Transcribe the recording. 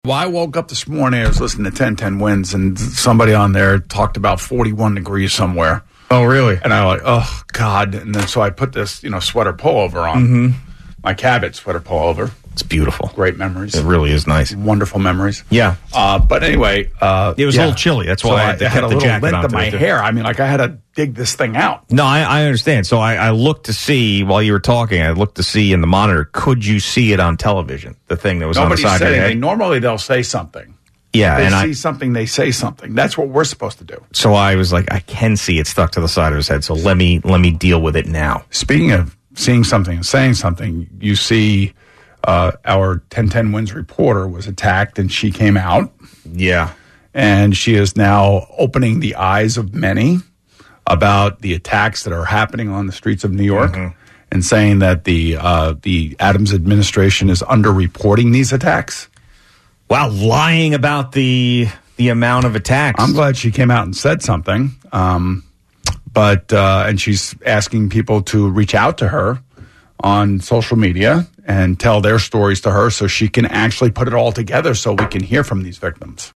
Well, I woke up this morning, I was listening to 1010 Wins, and somebody on there talked about 41 degrees somewhere. Oh, really? And I was like, oh, God. And then so I put this, sweater pullover on. My Cabot sweater pullover. It's beautiful. Great memories. It really is nice. Wonderful memories. Yeah. But anyway. It was a little chilly. That's why so I had to had a the little jacket length on of my hair. I mean, I had to dig this thing out. No, I understand. So I looked to see, while you were talking, I looked to see in the monitor, could you see it on television? The thing that was on the side of your head? Normally they'll say something. Yeah. They see something, they say something. That's what we're supposed to do. So I was like, I can see it stuck to the side of his head, so let me deal with it now. Speaking of seeing something and saying something, you see our 1010 Wins reporter was attacked, and she came out. Yeah. And she is now opening the eyes of many about the attacks that are happening on the streets of New York, and saying that the Adams administration is underreporting these attacks. Wow, lying about the amount of attacks. I'm glad she came out and said something. And she's asking people to reach out to her on social media and tell their stories to her so she can actually put it all together so we can hear from these victims.